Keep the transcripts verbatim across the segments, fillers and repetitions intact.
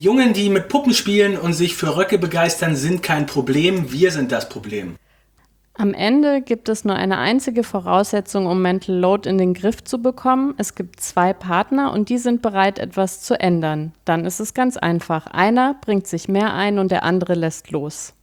Jungen, die mit Puppen spielen und sich für Röcke begeistern, sind kein Problem, wir sind das Problem. Am Ende gibt es nur eine einzige Voraussetzung, um Mental Load in den Griff zu bekommen. Es gibt zwei Partner und die sind bereit, etwas zu ändern. Dann ist es ganz einfach. Einer bringt sich mehr ein und der andere lässt los.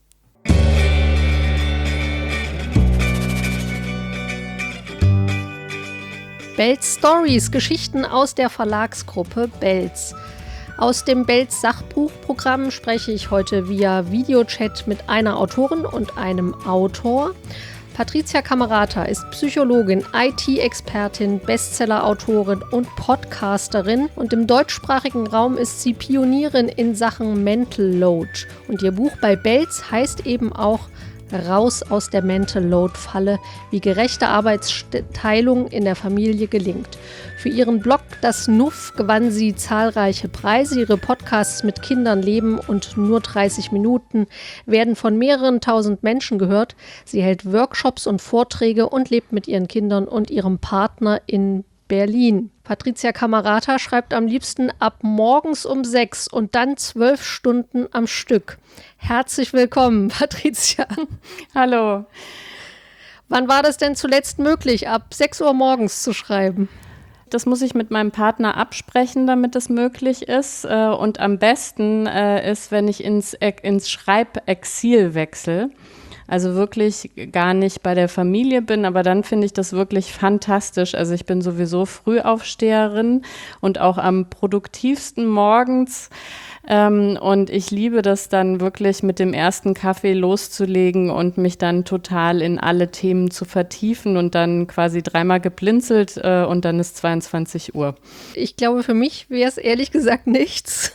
Belz Stories, Geschichten aus der Verlagsgruppe Belz. Aus dem Belz Sachbuchprogramm spreche ich heute via Videochat mit einer Autorin und einem Autor. Patricia Camerata ist Psychologin, I T-Expertin, Bestseller-Autorin und Podcasterin und im deutschsprachigen Raum ist sie Pionierin in Sachen Mental Load. Und ihr Buch bei Belz heißt eben auch Raus aus der Mental Load-Falle, wie gerechte Arbeitsteilung in der Familie gelingt. Für ihren Blog Das Nuff gewann sie zahlreiche Preise. Ihre Podcasts mit Kindern leben und nur dreißig Minuten werden von mehreren tausend Menschen gehört. Sie hält Workshops und Vorträge und lebt mit ihren Kindern und ihrem Partner in Berlin. Patricia Camerata schreibt am liebsten ab morgens um sechs und dann zwölf Stunden am Stück. Herzlich willkommen, Patricia. Hallo. Wann war das denn zuletzt möglich, ab sechs Uhr morgens zu schreiben? Das muss ich mit meinem Partner absprechen, damit es möglich ist. Und am besten ist, wenn ich ins, ins Schreibexil wechsle. Also wirklich gar nicht bei der Familie bin, aber dann finde ich das wirklich fantastisch. Also ich bin sowieso Frühaufsteherin und auch am produktivsten morgens. Ähm, und ich liebe das dann wirklich mit dem ersten Kaffee loszulegen und mich dann total in alle Themen zu vertiefen und dann quasi dreimal geblinzelt äh, und dann ist zweiundzwanzig Uhr. Ich glaube, für mich wäre es ehrlich gesagt nichts.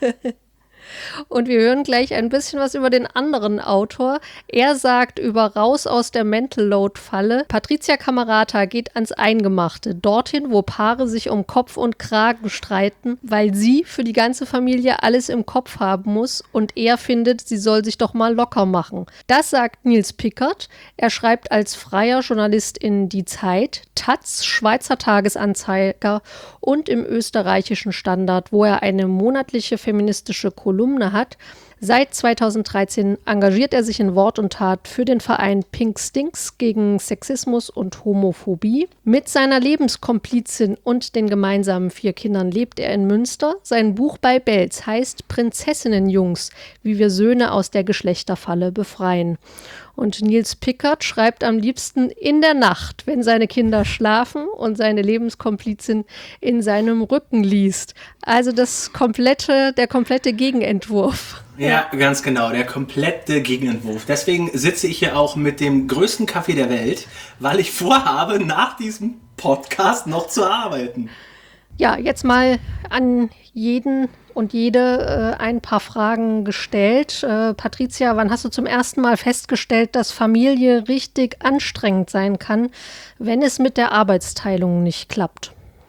Und wir hören gleich ein bisschen was über den anderen Autor. Er sagt über Raus aus der Mental Load-Falle: Patricia Camerata geht ans Eingemachte, dorthin, wo Paare sich um Kopf und Kragen streiten, weil sie für die ganze Familie alles im Kopf haben muss und er findet, sie soll sich doch mal locker machen. Das sagt Nils Pickert. Er schreibt als freier Journalist in Die Zeit, Taz, Schweizer Tagesanzeiger und im österreichischen Standard, wo er eine monatliche feministische Kolumne hat. Seit zweitausenddreizehn engagiert er sich in Wort und Tat für den Verein Pink Stinks gegen Sexismus und Homophobie. Mit seiner Lebenskomplizin und den gemeinsamen vier Kindern lebt er in Münster. Sein Buch bei Belz heißt Prinzessinnenjungs, wie wir Söhne aus der Geschlechterfalle befreien. Und Nils Pickert schreibt am liebsten in der Nacht, wenn seine Kinder schlafen und seine Lebenskomplizin in seinem Rücken liest. Also das komplette, der komplette Gegenentwurf. Ja, ganz genau, der komplette Gegenentwurf. Deswegen sitze ich hier auch mit dem größten Kaffee der Welt, weil ich vorhabe, nach diesem Podcast noch zu arbeiten. Ja, jetzt mal an jeden und jede äh, ein paar Fragen gestellt. Äh, Patricia, wann hast du zum ersten Mal festgestellt, dass Familie richtig anstrengend sein kann, wenn es mit der Arbeitsteilung nicht klappt?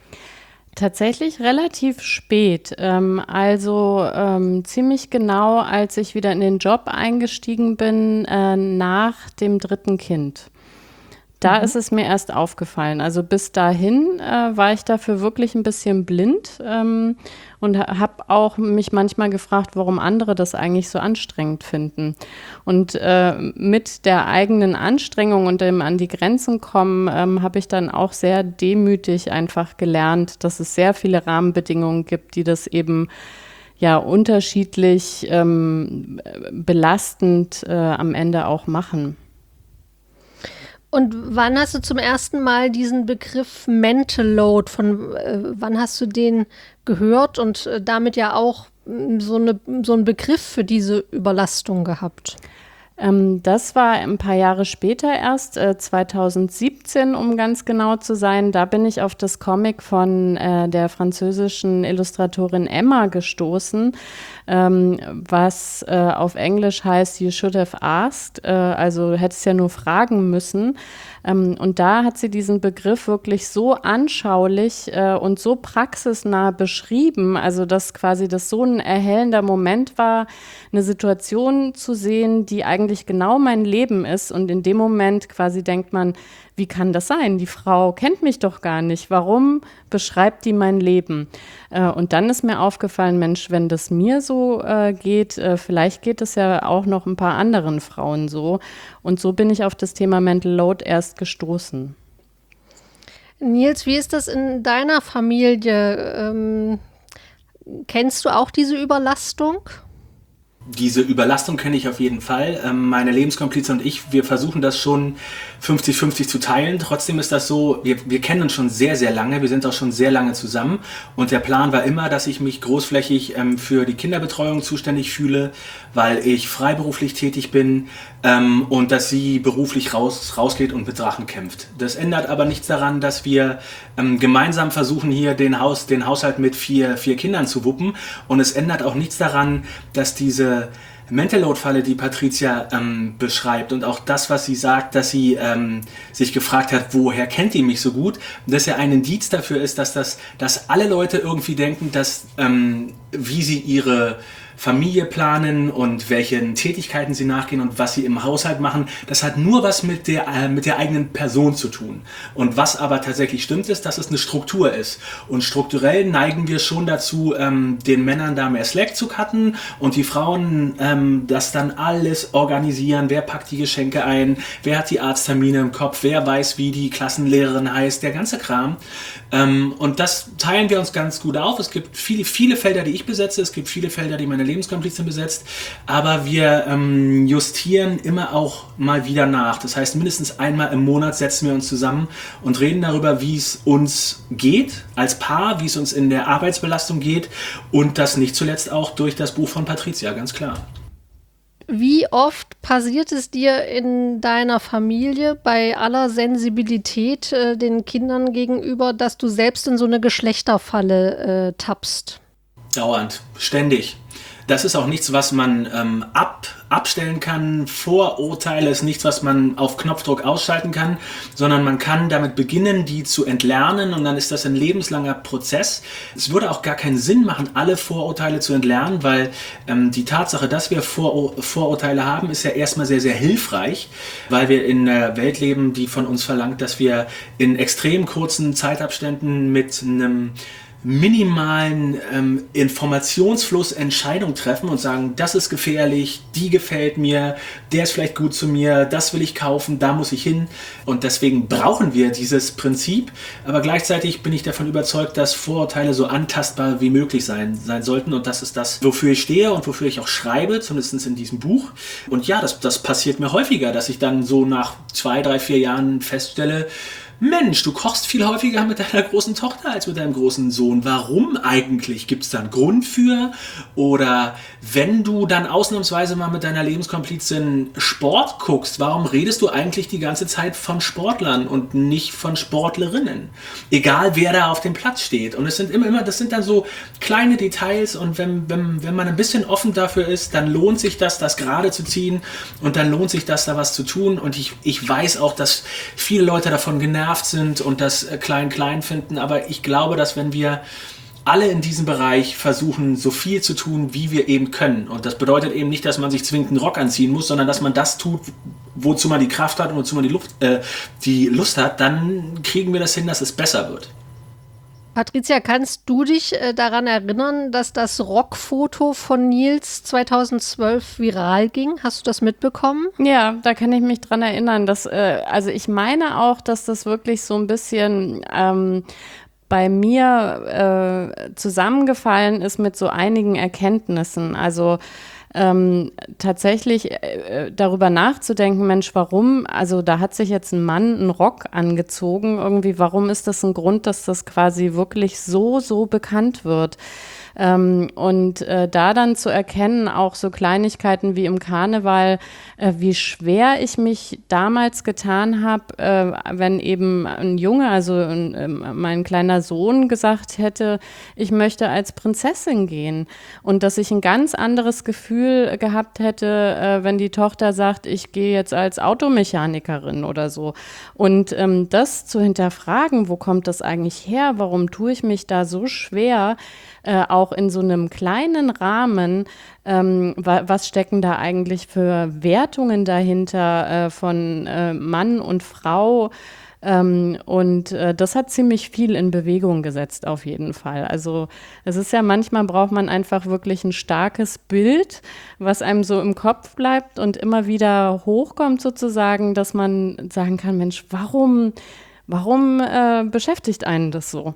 Tatsächlich relativ spät, ähm, also ähm, ziemlich genau, als ich wieder in den Job eingestiegen bin, äh, nach dem dritten Kind. Da mhm. ist es mir erst aufgefallen. Also bis dahin äh, war ich dafür wirklich ein bisschen blind ähm, und ha- habe auch mich manchmal gefragt, warum andere das eigentlich so anstrengend finden. Und äh, mit der eigenen Anstrengung und dem an die Grenzen kommen, ähm, habe ich dann auch sehr demütig einfach gelernt, dass es sehr viele Rahmenbedingungen gibt, die das eben ja unterschiedlich ähm, belastend äh, am Ende auch machen. Und wann hast du zum ersten Mal diesen Begriff Mental Load, von äh, wann hast du den gehört und äh, damit ja auch mh, so, eine, so einen Begriff für diese Überlastung gehabt? Ähm, das war ein paar Jahre später erst, äh, zweitausendsiebzehn, um ganz genau zu sein. Da bin ich auf das Comic von äh, der französischen Illustratorin Emma gestoßen, ähm, was äh, auf Englisch heißt You should have asked, äh, also hättest ja nur fragen müssen. Ähm, und da hat sie diesen Begriff wirklich so anschaulich äh, und so praxisnah beschrieben, also dass quasi das so ein erhellender Moment war, eine Situation zu sehen, die eigentlich eigentlich genau mein Leben ist. Und in dem Moment quasi denkt man, wie kann das sein? Die Frau kennt mich doch gar nicht. Warum beschreibt die mein Leben? Äh, und dann ist mir aufgefallen, Mensch, wenn das mir so äh, geht, äh, vielleicht geht es ja auch noch ein paar anderen Frauen so. Und so bin ich auf das Thema Mental Load erst gestoßen. Nils, wie ist das in deiner Familie? Ähm, kennst du auch diese Überlastung? Diese Überlastung kenne ich auf jeden Fall. Ähm, meine Lebenskomplize und ich, wir versuchen das schon fünfzig fünfzig zu teilen. Trotzdem ist das so, wir, wir kennen uns schon sehr, sehr lange. Wir sind auch schon sehr lange zusammen. Und der Plan war immer, dass ich mich großflächig ähm, für die Kinderbetreuung zuständig fühle, weil ich freiberuflich tätig bin ähm, und dass sie beruflich raus, rausgeht und mit Drachen kämpft. Das ändert aber nichts daran, dass wir ähm, gemeinsam versuchen, hier den, Haus, den Haushalt mit vier, vier Kindern zu wuppen. Und es ändert auch nichts daran, dass diese Mental Load-Falle, die Patricia ähm, beschreibt und auch das, was sie sagt, dass sie ähm, sich gefragt hat, woher kennt die mich so gut, dass ja ein Indiz dafür ist, dass, das, dass alle Leute irgendwie denken, dass ähm, wie sie ihre Familie planen und welchen Tätigkeiten sie nachgehen und was sie im Haushalt machen, das hat nur was mit der, äh, mit der eigenen Person zu tun. Und was aber tatsächlich stimmt, ist, dass es eine Struktur ist. Und strukturell neigen wir schon dazu, ähm, den Männern da mehr Slack zu cutten und die Frauen ähm, das dann alles organisieren. Wer packt die Geschenke ein? Wer hat die Arzttermine im Kopf? Wer weiß, wie die Klassenlehrerin heißt? Der ganze Kram. Ähm, und das teilen wir uns ganz gut auf. Es gibt viele, viele Felder, die ich besetze. Es gibt viele Felder, die meine Lebenskomplizin besetzt, aber wir ähm, justieren immer auch mal wieder nach. Das heißt, mindestens einmal im Monat setzen wir uns zusammen und reden darüber, wie es uns geht als Paar, wie es uns in der Arbeitsbelastung geht und das nicht zuletzt auch durch das Buch von Patricia, ganz klar. Wie oft passiert es dir in deiner Familie bei aller Sensibilität äh, den Kindern gegenüber, dass du selbst in so eine Geschlechterfalle äh, tappst? Dauernd, ständig. Das ist auch nichts, was man ähm, ab, abstellen kann. Vorurteile ist nichts, was man auf Knopfdruck ausschalten kann, sondern man kann damit beginnen, die zu entlernen und dann ist das ein lebenslanger Prozess. Es würde auch gar keinen Sinn machen, alle Vorurteile zu entlernen, weil ähm, die Tatsache, dass wir Vor- Vorurteile haben, ist ja erstmal sehr, sehr hilfreich, weil wir in einer Welt leben, die von uns verlangt, dass wir in extrem kurzen Zeitabständen mit einem minimalen ähm, Informationsfluss Entscheidung treffen und sagen, das ist gefährlich, die gefällt mir, der ist vielleicht gut zu mir, das will ich kaufen, da muss ich hin. Und deswegen brauchen wir dieses Prinzip. Aber gleichzeitig bin ich davon überzeugt, dass Vorurteile so antastbar wie möglich sein, sein sollten. Und das ist das, wofür ich stehe und wofür ich auch schreibe, zumindest in diesem Buch. Und ja, das, das passiert mir häufiger, dass ich dann so nach zwei, drei, vier Jahren feststelle, Mensch, du kochst viel häufiger mit deiner großen Tochter als mit deinem großen Sohn. Warum eigentlich? Gibt es da einen Grund für? Oder wenn du dann ausnahmsweise mal mit deiner Lebenskomplizin Sport guckst, warum redest du eigentlich die ganze Zeit von Sportlern und nicht von Sportlerinnen? Egal, wer da auf dem Platz steht. Und es sind immer, immer, das sind dann so kleine Details und wenn, wenn, wenn man ein bisschen offen dafür ist, dann lohnt sich das, das gerade zu ziehen und dann lohnt sich das, da was zu tun. Und ich, ich weiß auch, dass viele Leute davon genervt sind und das klein-klein finden, aber ich glaube, dass wenn wir alle in diesem Bereich versuchen, so viel zu tun, wie wir eben können, und das bedeutet eben nicht, dass man sich zwingend einen Rock anziehen muss, sondern dass man das tut, wozu man die Kraft hat und wozu man die, Luft, äh, die Lust hat, dann kriegen wir das hin, dass es besser wird. Patricia, kannst du dich äh, daran erinnern, dass das Rockfoto von Nils zweitausendzwölf viral ging? Hast du das mitbekommen? Ja, da kann ich mich dran erinnern. Dass, äh, also ich meine auch, dass das wirklich so ein bisschen ähm, bei mir äh, zusammengefallen ist mit so einigen Erkenntnissen. Also Ähm, tatsächlich äh, darüber nachzudenken, Mensch, warum, also da hat sich jetzt ein Mann einen Rock angezogen, irgendwie, warum ist das ein Grund, dass das quasi wirklich so, so bekannt wird? Ähm, und äh, da dann zu erkennen, auch so Kleinigkeiten wie im Karneval, äh, wie schwer ich mich damals getan habe, äh, wenn eben ein Junge, also ein, äh, mein kleiner Sohn gesagt hätte, ich möchte als Prinzessin gehen. Und dass ich ein ganz anderes Gefühl gehabt hätte, äh, wenn die Tochter sagt, ich gehe jetzt als Automechanikerin oder so. Und ähm, das zu hinterfragen, wo kommt das eigentlich her, warum tue ich mich da so schwer, äh, auch in so einem kleinen Rahmen, ähm, wa- was stecken da eigentlich für Wertungen dahinter äh, von äh, Mann und Frau. Ähm, und äh, das hat ziemlich viel in Bewegung gesetzt, auf jeden Fall. Also es ist ja manchmal braucht man einfach wirklich ein starkes Bild, was einem so im Kopf bleibt und immer wieder hochkommt sozusagen, dass man sagen kann, Mensch, warum, warum äh, beschäftigt einen das so?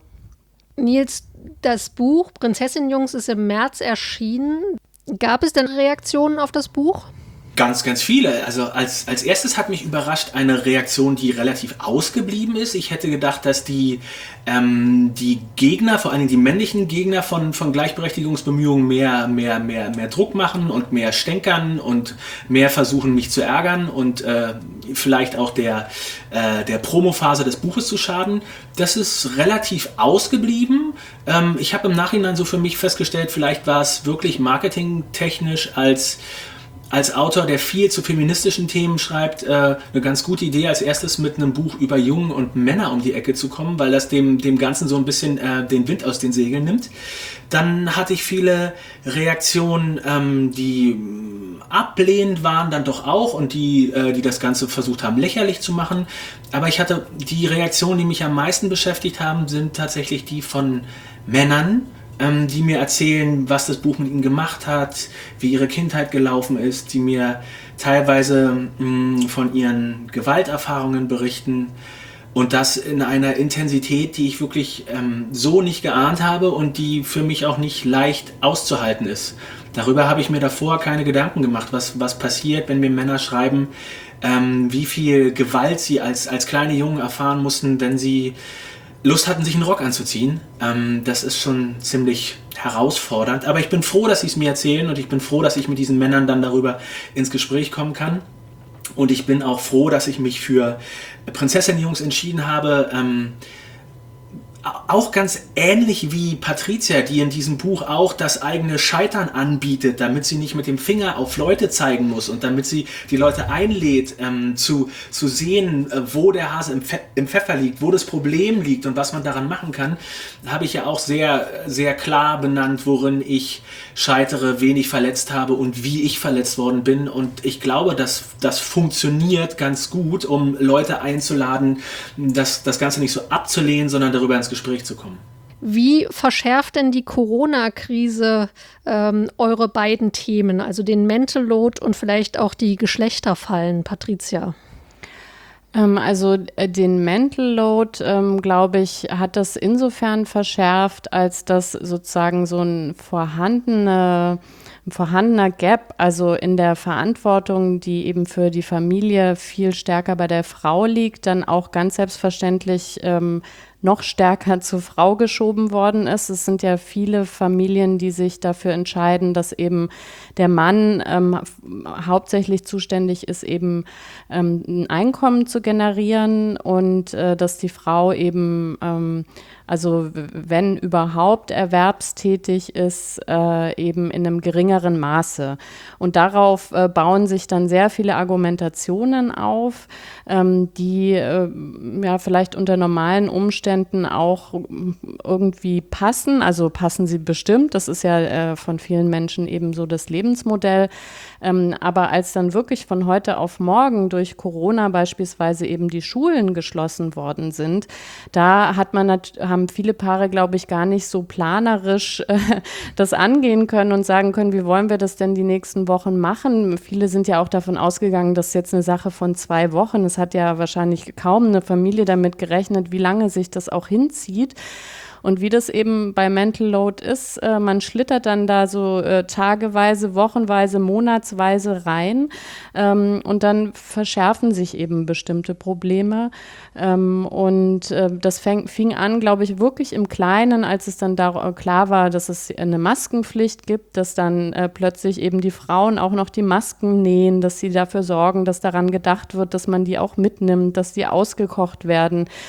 Nils, das Buch Prinzessin-Jungs ist im März erschienen. Gab es denn Reaktionen auf das Buch? Ganz, ganz viele. Also als, als erstes hat mich überrascht eine Reaktion, die relativ ausgeblieben ist. Ich hätte gedacht, dass die, ähm, die Gegner, vor allem die männlichen Gegner von, von Gleichberechtigungsbemühungen mehr, mehr, mehr, mehr Druck machen und mehr stänkern und mehr versuchen, mich zu ärgern und äh, vielleicht auch der, äh, der Promophase des Buches zu schaden. Das ist relativ ausgeblieben. Ähm, ich habe im Nachhinein so für mich festgestellt, vielleicht war es wirklich marketingtechnisch als Als Autor, der viel zu feministischen Themen schreibt, äh, eine ganz gute Idee, als erstes mit einem Buch über Jungen und Männer um die Ecke zu kommen, weil das dem, dem Ganzen so ein bisschen äh, den Wind aus den Segeln nimmt. Dann hatte ich viele Reaktionen, ähm, die ablehnend waren dann doch auch und die, äh, die das Ganze versucht haben, lächerlich zu machen. Aber ich hatte die Reaktionen, die mich am meisten beschäftigt haben, sind tatsächlich die von Männern, die mir erzählen, was das Buch mit ihnen gemacht hat, wie ihre Kindheit gelaufen ist, die mir teilweise mh, von ihren Gewalterfahrungen berichten und das in einer Intensität, die ich wirklich ähm, so nicht geahnt habe und die für mich auch nicht leicht auszuhalten ist. Darüber habe ich mir davor keine Gedanken gemacht, was, was passiert, wenn mir Männer schreiben, ähm, wie viel Gewalt sie als, als kleine Jungen erfahren mussten, wenn sie Lust hatten, sich einen Rock anzuziehen. Ähm, das ist schon ziemlich herausfordernd. Aber ich bin froh, dass sie es mir erzählen und ich bin froh, dass ich mit diesen Männern dann darüber ins Gespräch kommen kann. Und ich bin auch froh, dass ich mich für Prinzessin-Jungs entschieden habe. Ähm, auch ganz ähnlich wie Patricia, die in diesem Buch auch das eigene Scheitern anbietet, damit sie nicht mit dem Finger auf Leute zeigen muss und damit sie die Leute einlädt, ähm, zu, zu sehen, äh, wo der Hase im, Pfe- im Pfeffer liegt, wo das Problem liegt und was man daran machen kann, habe ich ja auch sehr, sehr klar benannt, worin ich scheitere, wen ich verletzt habe und wie ich verletzt worden bin. Und ich glaube, dass das funktioniert ganz gut, um Leute einzuladen, das, das Ganze nicht so abzulehnen, sondern darüber ins Gespräch zu kommen. Wie verschärft denn die Corona-Krise ähm, eure beiden Themen, also den Mental Load und vielleicht auch die Geschlechterfallen, Patricia? Ähm, also äh, den Mental Load, ähm, glaube ich, hat das insofern verschärft, als dass sozusagen so ein vorhandene, ein vorhandener Gap, also in der Verantwortung, die eben für die Familie viel stärker bei der Frau liegt, dann auch ganz selbstverständlich ähm, noch stärker zur Frau geschoben worden ist. Es sind ja viele Familien, die sich dafür entscheiden, dass eben der Mann ähm, hauptsächlich zuständig ist, eben ähm, ein Einkommen zu generieren und äh, dass die Frau eben, ähm, also wenn überhaupt erwerbstätig ist, äh, eben in einem geringeren Maße. Und darauf äh, bauen sich dann sehr viele Argumentationen auf, ähm, die äh, ja vielleicht unter normalen Umständen auch irgendwie passen. Also passen sie bestimmt. Das ist ja äh, von vielen Menschen eben so das Lebensmodell. Ähm, aber als dann wirklich von heute auf morgen durch Corona beispielsweise eben die Schulen geschlossen worden sind, da hat man nat- haben viele Paare, glaube ich, gar nicht so planerisch äh, das angehen können und sagen können, wie wollen wir das denn die nächsten Wochen machen? Viele sind ja auch davon ausgegangen, das ist jetzt eine Sache von zwei Wochen. Es hat ja wahrscheinlich kaum eine Familie damit gerechnet, wie lange sich das auch hinzieht. Und wie das eben bei Mental Load ist, äh, man schlittert dann da so äh, tageweise, wochenweise, monatsweise rein ähm, und dann verschärfen sich eben bestimmte Probleme. Ähm, und äh, das fäng, fing an, glaube ich, wirklich im Kleinen, als es dann da, klar war, dass es eine Maskenpflicht gibt, dass dann äh, plötzlich eben die Frauen auch noch die Masken nähen, dass sie dafür sorgen, dass daran gedacht wird, dass man die auch mitnimmt, dass die ausgekocht werden.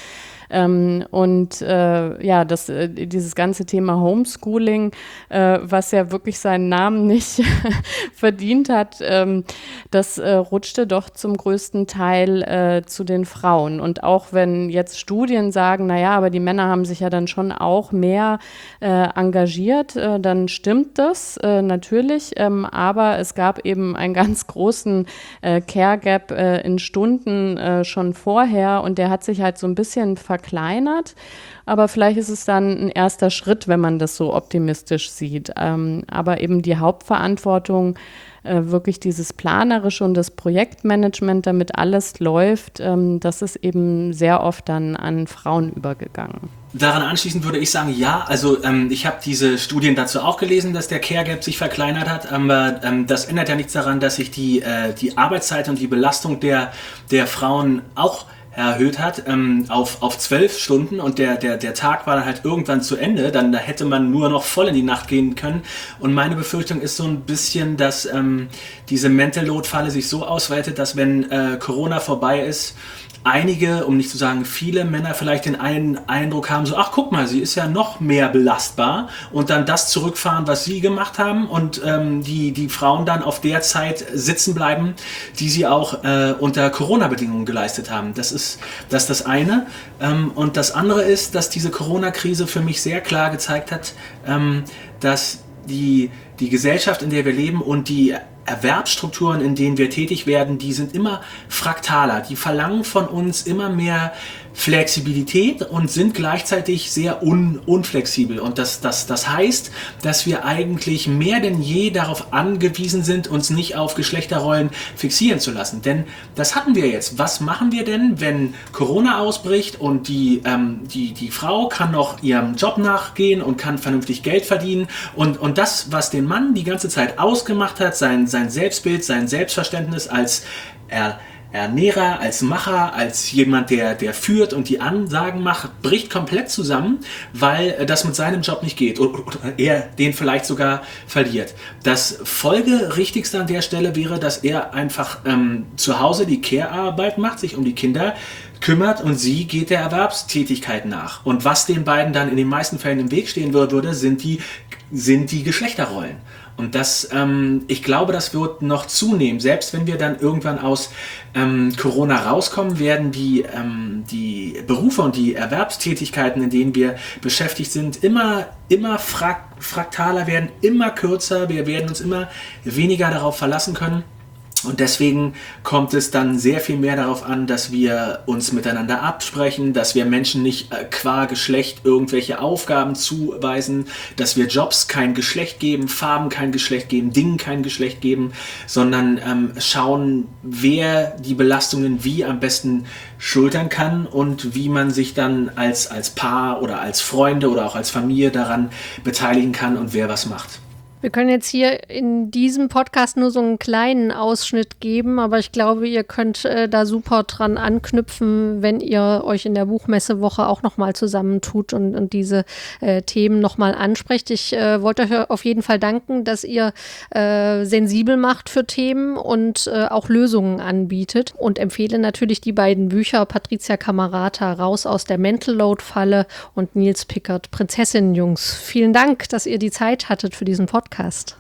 Ähm, und äh, ja, das, äh, dieses ganze Thema Homeschooling, äh, was ja wirklich seinen Namen nicht verdient hat, ähm, das äh, rutschte doch zum größten Teil äh, zu den Frauen. Und auch wenn jetzt Studien sagen, naja, aber die Männer haben sich ja dann schon auch mehr äh, engagiert, äh, dann stimmt das äh, natürlich. Ähm, aber es gab eben einen ganz großen äh, Care Gap äh, in Stunden äh, schon vorher und der hat sich halt so ein bisschen verkleinert. Aber vielleicht ist es dann ein erster Schritt, wenn man das so optimistisch sieht. Ähm, aber eben die Hauptverantwortung, äh, wirklich dieses Planerische und das Projektmanagement, damit alles läuft, ähm, das ist eben sehr oft dann an Frauen übergegangen. Daran anschließend würde ich sagen, ja, also ähm, ich habe diese Studien dazu auch gelesen, dass der Care Gap sich verkleinert hat, aber ähm, das ändert ja nichts daran, dass sich die, äh, die Arbeitszeit und die Belastung der, der Frauen auch erhöht hat ähm, auf, auf zwölf Stunden und der, der, der Tag war dann halt irgendwann zu Ende, dann da hätte man nur noch voll in die Nacht gehen können und meine Befürchtung ist so ein bisschen, dass ähm, diese Mental Load Falle sich so ausweitet, dass wenn äh, Corona vorbei ist, einige, um nicht zu sagen viele Männer vielleicht den einen Eindruck haben, so, ach guck mal, sie ist ja noch mehr belastbar und dann das zurückfahren, was sie gemacht haben und ähm, die, die Frauen dann auf der Zeit sitzen bleiben, die sie auch äh, unter Corona-Bedingungen geleistet haben. Das ist das, ist das eine. Ähm, und das andere ist, dass diese Corona-Krise für mich sehr klar gezeigt hat, ähm, dass die, die Gesellschaft, in der wir leben und die Erwerbsstrukturen, in denen wir tätig werden, die sind immer fraktaler. Die verlangen von uns immer mehr Flexibilität und sind gleichzeitig sehr un- unflexibel. Und das, das, das heißt, dass wir eigentlich mehr denn je darauf angewiesen sind, uns nicht auf Geschlechterrollen fixieren zu lassen. Denn das hatten wir jetzt. Was machen wir denn, wenn Corona ausbricht und die, ähm, die, die Frau kann noch ihrem Job nachgehen und kann vernünftig Geld verdienen und, und das, was den Mann die ganze Zeit ausgemacht hat, sein, sein Selbstbild, sein Selbstverständnis als er Ernährer, als Macher, als jemand, der, der führt und die Ansagen macht, bricht komplett zusammen, weil das mit seinem Job nicht geht oder er den vielleicht sogar verliert. Das Folgerichtigste an der Stelle wäre, dass er einfach ähm, zu Hause die Care-Arbeit macht, sich um die Kinder kümmert und sie geht der Erwerbstätigkeit nach. Und was den beiden dann in den meisten Fällen im Weg stehen würde, sind die, sind die Geschlechterrollen. Und das, ähm, ich glaube, das wird noch zunehmen. Selbst wenn wir dann irgendwann aus ähm, Corona rauskommen, werden die, ähm, die Berufe und die Erwerbstätigkeiten, in denen wir beschäftigt sind, immer, immer frak- fraktaler werden, immer kürzer. Wir werden uns immer weniger darauf verlassen können. Und deswegen kommt es dann sehr viel mehr darauf an, dass wir uns miteinander absprechen, dass wir Menschen nicht äh, qua Geschlecht irgendwelche Aufgaben zuweisen, dass wir Jobs kein Geschlecht geben, Farben kein Geschlecht geben, Dingen kein Geschlecht geben, sondern ähm, schauen, wer die Belastungen wie am besten schultern kann und wie man sich dann als, als Paar oder als Freunde oder auch als Familie daran beteiligen kann und wer was macht. Wir können jetzt hier in diesem Podcast nur so einen kleinen Ausschnitt geben, aber ich glaube, ihr könnt äh, da super dran anknüpfen, wenn ihr euch in der Buchmessewoche auch nochmal zusammentut und, und diese äh, Themen nochmal ansprecht. Ich äh, wollte euch auf jeden Fall danken, dass ihr äh, sensibel macht für Themen und äh, auch Lösungen anbietet und empfehle natürlich die beiden Bücher Patricia Camerata, Raus aus der Mental Load Falle und Nils Pickert, Prinzessinnenjungs. Vielen Dank, dass ihr die Zeit hattet für diesen Podcast.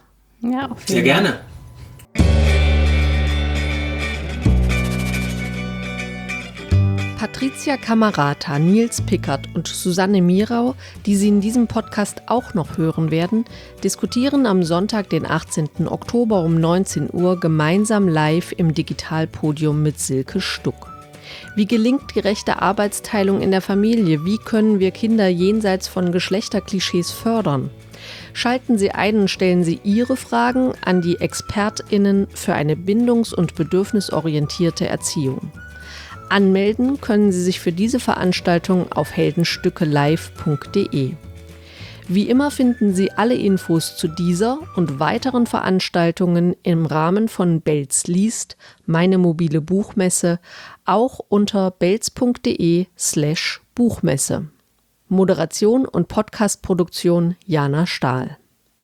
Ja, auf jeden Sehr gerne. Patricia Camerata, Nils Pickert und Susanne Mirau, die Sie in diesem Podcast auch noch hören werden, diskutieren am Sonntag, den achtzehnten Oktober um neunzehn Uhr gemeinsam live im Digitalpodium mit Silke Stuck. Wie gelingt gerechte Arbeitsteilung in der Familie? Wie können wir Kinder jenseits von Geschlechterklischees fördern? Schalten Sie ein und stellen Sie Ihre Fragen an die ExpertInnen für eine bindungs- und bedürfnisorientierte Erziehung. Anmelden können Sie sich für diese Veranstaltung auf heldenstückelive punkt de. Wie immer finden Sie alle Infos zu dieser und weiteren Veranstaltungen im Rahmen von Belz liest, meine mobile Buchmesse, auch unter belz.de slash Buchmesse. Moderation und Podcastproduktion Jana Stahl.